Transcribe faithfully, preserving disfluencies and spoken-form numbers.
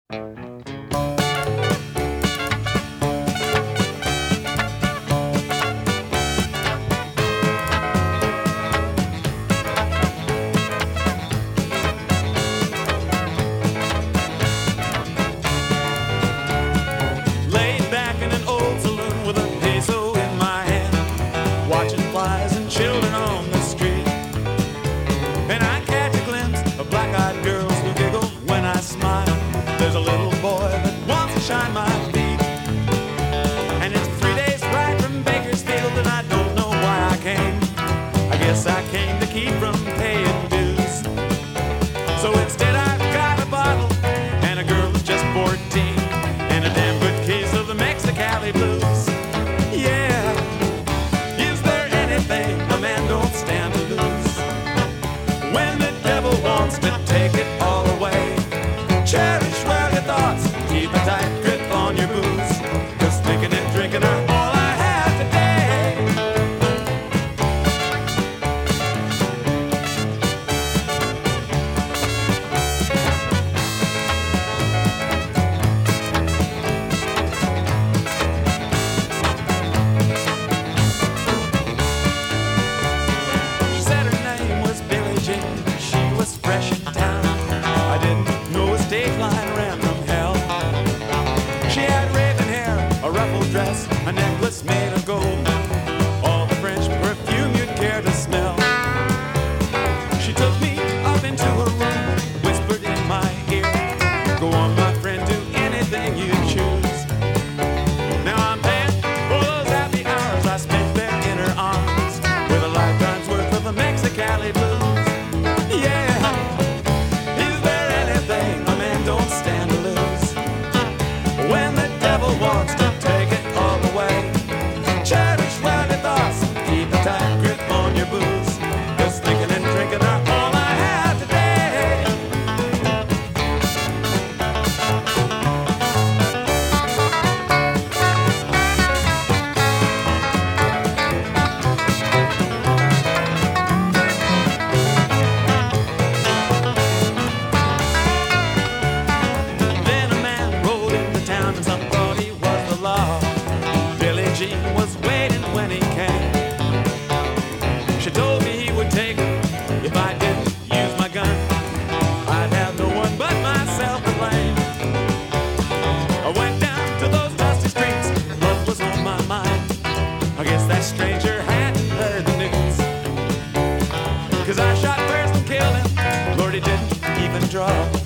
Shine my feet, and it's three days ride from Bakersfield, and I don't know why I came. I guess I came to keep from paying dues. So instead I've got a bottle and a girl who's just fourteen, and a damn good case of the Mexicali blues. Yeah, is there anything a man don't stand to lose? When the devil wants to take it all away, cherish well your thoughts, keep a tight grip on your booze, 'cause thinking and drinking are all I have today. She said her name was Billie Jean, she was fresh in town. I didn't know a stage line ran from hell. She had raven hair, a ruffled dress, a necklace made of gold, all the French perfume you'd care to smell. She took me up into her room, whispered in my ear, "Go on, my friend, do anything you choose." Now I'm paying for those happy hours I spent there in her arms, with a lifetime's worth of the Mexicali blues. Yeah, is there anything a man don't stand to lose? When the devil wants to take it all away, cherish well your thoughts, keep a tight grip on your booze, 'cause thinking and drinking are all I have today. Then a man rode into town and some thought he was the law. Billie Jean was waiting when he came. She told me he would take her if I didn't use my gun. I'd have no one but myself to blame. I went down to those dusty streets, love was on my mind. I guess that stranger hadn't heard the news, 'cause I shot first and killed him, Lord, he didn't even draw.